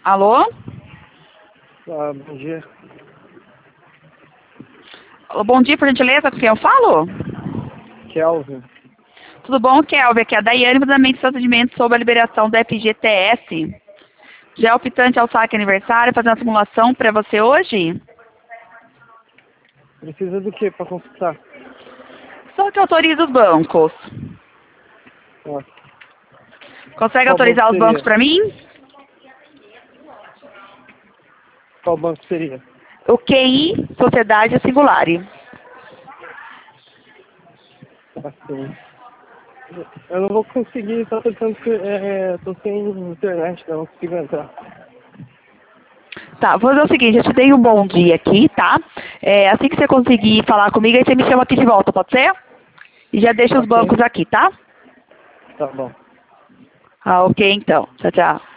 Alô? Bom dia. Alô, bom dia, por gentileza, com quem eu falo? Kelvin. Tudo bom, Kelvin? Aqui é a Daiane, mandamento de atendimento sobre a liberação do FGTS. Já é optante ao saque aniversário, fazendo a simulação para você hoje? Precisa do que para consultar? Só que autoriza os bancos. Ah, Consegue qual banco autorizar os bancos seria? para mim? Qual banco seria? O QI, Sociedade Singulare. Assim. Eu não vou conseguir, só tô dizendo que tô sem internet, não consigo entrar. Tá, vou fazer o seguinte, eu te dei um bom dia aqui, tá? Assim que você conseguir falar comigo, aí você me chama aqui de volta, pode ser? E já deixa os Ok? bancos aqui, tá? Tá bom. Ah, ok então. Tchau, tchau.